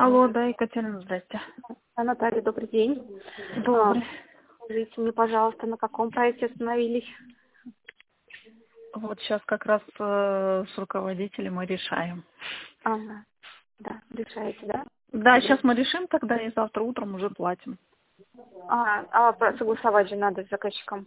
Алло, да, Екатерина, здрасте. Наталья, добрый день. Добрый. Скажите мне, пожалуйста, на каком проекте остановились? Вот сейчас как раз с руководителем мы решаем. Ага, да, решаете, да? Да, сейчас мы решим тогда и завтра утром уже платим. Согласовать же надо с заказчиком.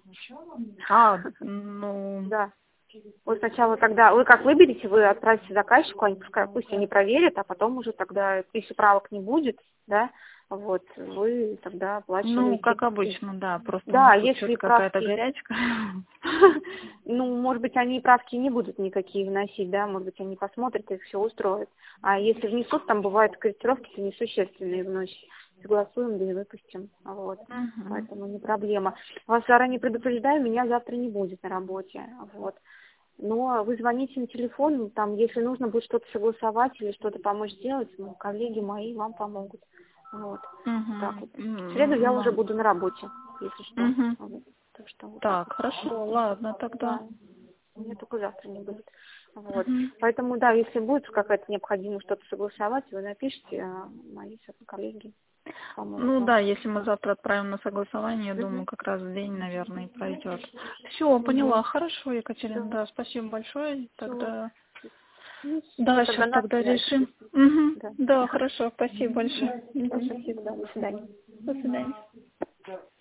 Ну, Да. Вы сначала тогда, вы как выберете, вы отправите заказчику, пусть они проверят, а потом уже тогда, если правок не будет, да, вот, вы тогда оплачиваете. как обычно, да, просто у Да, нас тут если что-то какая-то правки, горячка. ну, может быть, они правки не будут никакие вносить, да, может быть, они посмотрят и все устроят. А если внесут, там бывают корректировки несущественные вносят. Согласуем, да и выпустим. Вот. Поэтому не проблема. Вас заранее предупреждаю, меня завтра не будет на работе. Вот. Но вы звоните на телефон, там, если нужно будет что-то согласовать или что-то помочь сделать, коллеги мои вам помогут. Вот. Так вот. В среду я уже буду на работе, если что. Вот. Так что вот так Так, вот. хорошо, ладно тогда. Да. Мне только завтра не будет. Вот. Поэтому, да, если будет какая-то необходимость что-то согласовать, вы напишите, а мои коллеги помогут Ну вам. да, если мы завтра отправим на согласование, я думаю, как раз в день, наверное, и пройдет. Все, поняла. Хорошо, Екатерина, да, спасибо большое. Тогда да, сейчас тогда решим. Да. Да, хорошо, спасибо большое. Спасибо, да, до свидания. До свидания.